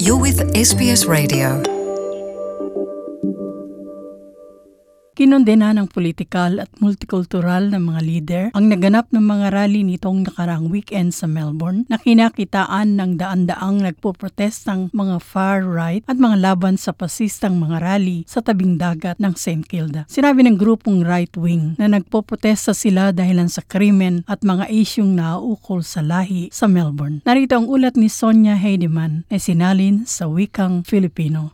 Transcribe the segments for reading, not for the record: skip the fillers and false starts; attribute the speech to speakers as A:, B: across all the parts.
A: You're with SBS Radio.
B: Kinondena ng politikal at multikultural na mga lider ang naganap ng mga rally nitong nakaraang weekend sa Melbourne na kinakitaan ng daan-daang nagpoprotestang mga far-right at mga laban sa pasistang mga rally sa tabing dagat ng St. Kilda. Sinabi ng grupong right-wing na nagpoprotesta sila dahilan sa krimen at mga isyung nauukol sa lahi sa Melbourne. Narito ang ulat ni Sonia Heidemann na sinalin sa wikang Filipino.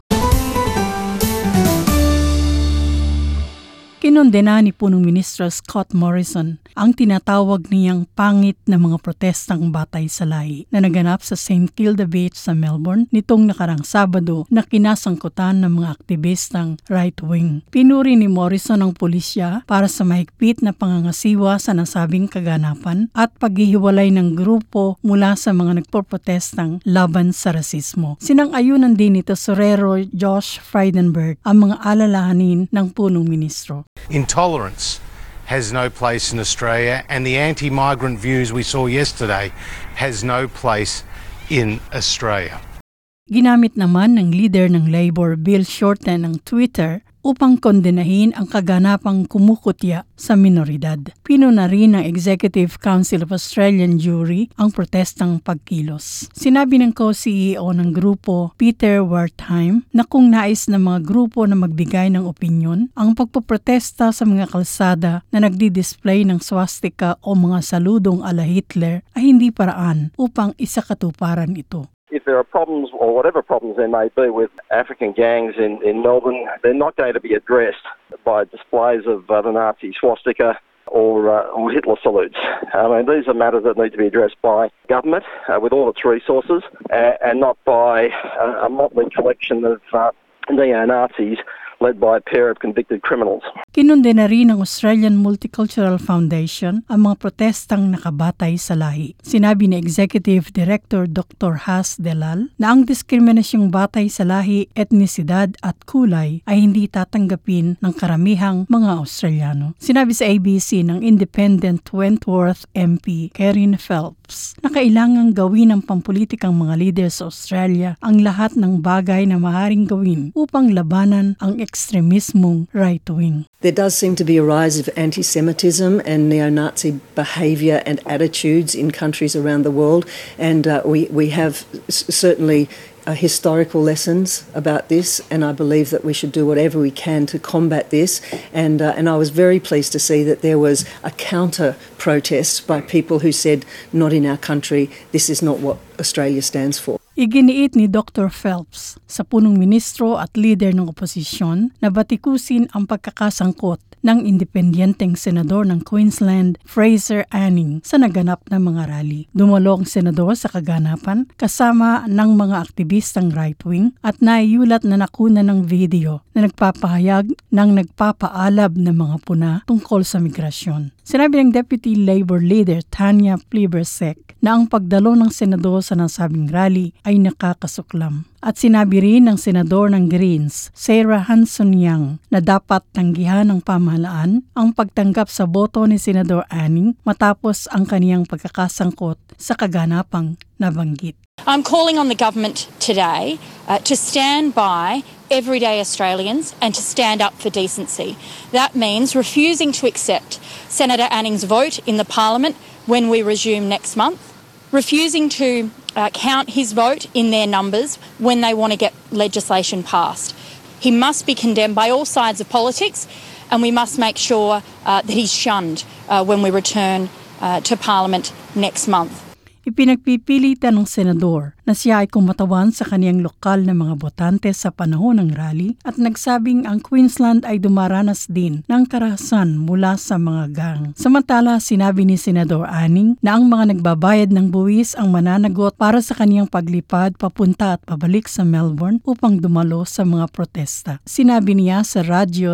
B: Kinondena ni Punong Ministro Scott Morrison ang tinatawag niyang pangit na mga protestang batay sa lahi na naganap sa St. Kilda Beach sa Melbourne nitong nakarang Sabado na kinasangkutan ng mga aktivistang right-wing. Pinuri ni Morrison ang pulisya para sa mahigpit na pangangasiwa sa nasabing kaganapan at paghihiwalay ng grupo mula sa mga nagpoprotestang laban sa rasismo. Sinang-ayunan din nito Sorero Josh Frydenberg ang mga alalahanin ng Punong Ministro.
C: Intolerance has no place in Australia, and the anti-migrant views we saw yesterday has no place in Australia.
B: Ginamit naman ng leader ng Labor Bill Shorten ng Twitter upang kondenahin ang kaganapang kumukutya sa minoridad. Pinuna rin ng Executive Council of Australian Jury ang protestang pagkilos. Sinabi ng co-CEO ng grupo, Peter Wertheim, na kung nais ng mga grupo na magbigay ng opinyon, ang pagpoprotesta sa mga kalsada na nagdi-display ng swastika o mga saludong ala Hitler ay hindi paraan upang isakatuparan ito.
D: If there are problems, or whatever problems there may be with African gangs in Melbourne, they're not going to be addressed by displays of the Nazi swastika or Hitler salutes. I mean, these are matters that need to be addressed by government with all its resources and not by a motley collection of neo-Nazis led by a pair of convicted criminals.
B: Kinundena rin ng Australian Multicultural Foundation ang mga protestang nakabatay sa lahi. Sinabi ni Executive Director Dr. Has Delal na ang diskriminasyong batay sa lahi, etnisidad at kulay ay hindi tatanggapin ng karamihang mga Australiano. Sinabi sa ABC ng Independent Wentworth MP Karen Phelps na kailangang gawin ng pampulitikang mga leader sa Australia ang lahat ng bagay na maaaring gawin upang labanan ang ekstremismong right-wing.
E: There does seem to be a rise of anti-Semitism and neo-Nazi behaviour and attitudes in countries around the world, and we have certainly historical lessons about this, and I believe that we should do whatever we can to combat this. And I was very pleased to see that there was a counter protest by people who said, "Not in our country. This is not what Australia stands for."
B: Iginiit ni Dr. Phelps sa punong ministro at leader ng oposisyon na batikusin ang pagkakasangkot ng independenteng senador ng Queensland, Fraser Anning, sa naganap na mga rally. Dumalo ang senador sa kaganapan kasama ng mga aktivistang right-wing at naiyulat na nakuna ng video na nagpapahayag ng nagpapaalab ng mga puna tungkol sa migrasyon. Sinabi ng Deputy Labor Leader Tanya Plibersek na ang pagdalo ng senador sa nasabing rally ay nakakasuklam. At sinabi rin ng senador ng Greens, Sarah Hanson-Young, na dapat tanggihan ng pamahalaan ang pagtanggap sa boto ni Senador Anning matapos ang kaniyang pagkakasangkot sa kaganapang nabanggit.
F: I'm calling on the government today to stand by everyday Australians and to stand up for decency. That means refusing to accept Senator Anning's vote in the Parliament when we resume next month, refusing to count his vote in their numbers when they want to get legislation passed. He must be condemned by all sides of politics, and we must make sure that he's shunned when we return to Parliament next month.
B: Ipinagpipilitan ng senador na siya ay kumatawan sa kaniyang lokal na mga botante sa panahon ng rally at nagsabing ang Queensland ay dumaranas din ng karahasan mula sa mga gang. Samantala, sinabi ni Senador Anning na ang mga nagbabayad ng buwis ang mananagot para sa kaniyang paglipad papunta at pabalik sa Melbourne upang dumalo sa mga protesta. Sinabi niya sa Radyo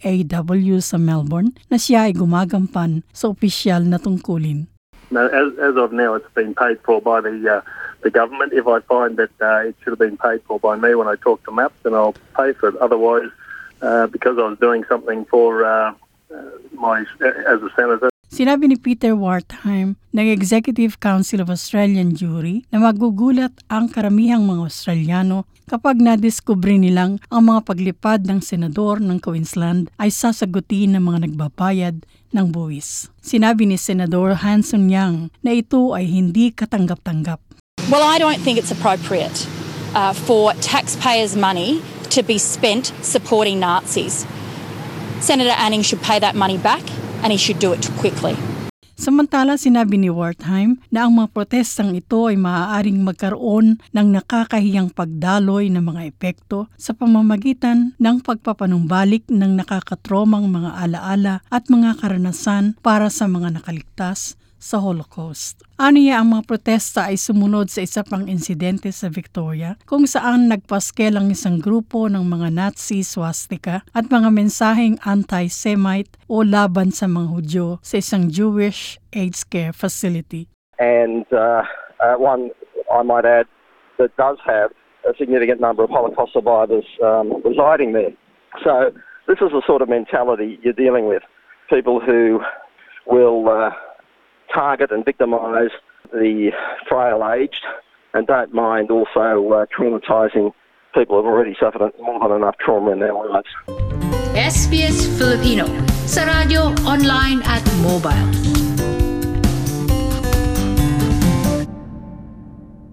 B: 3AW sa Melbourne na siya ay gumagampan sa opisyal na tungkulin.
G: No, as of now, it's been paid for by the government. If I find that it should have been paid for by me when I talk to MAP, then I'll pay for it. Otherwise, because I was doing something for as a senator.
B: Sinabi ni Peter Wertheim ng Executive Council of Australian Jury na magugulat ang karamihang mga Australiano kapag nadiskubre nilang ang mga paglipad ng senador ng Queensland ay sasagutin ng mga nagbabayad ng buwis. Sinabi ni Senador Hanson Yang na ito ay hindi katanggap-tanggap.
F: Well, I don't think it's appropriate for taxpayers' money to be spent supporting Nazis. Senator Anning should pay that money back and he should do it quickly.
B: Samantala, sinabi ni Wertheim na ang mga protestang ito ay maaaring magkaroon ng nakakahiyang pagdaloy ng mga epekto sa pamamagitan ng pagpapanumbalik ng nakakatromang mga alaala at mga karanasan para sa mga nakaligtas sa Holocaust. Aniya ang mga protesta ay sumunod sa isa pang insidente sa Victoria kung saan nagpaskel ang isang grupo ng mga Nazi swastika at mga mensaheng anti-Semite o laban sa mga Hudyo sa isang Jewish aged care facility.
D: And one, I might add, that does have a significant number of Holocaust survivors residing there. So this is the sort of mentality you're dealing with. People who will target and victimise the frail-aged and don't mind also traumatising people who have already suffered more than enough trauma in their lives.
H: SBS Filipino sa radyo, online at mobile.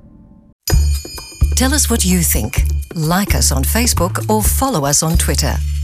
A: Tell us what you think. Like us on Facebook or follow us on Twitter.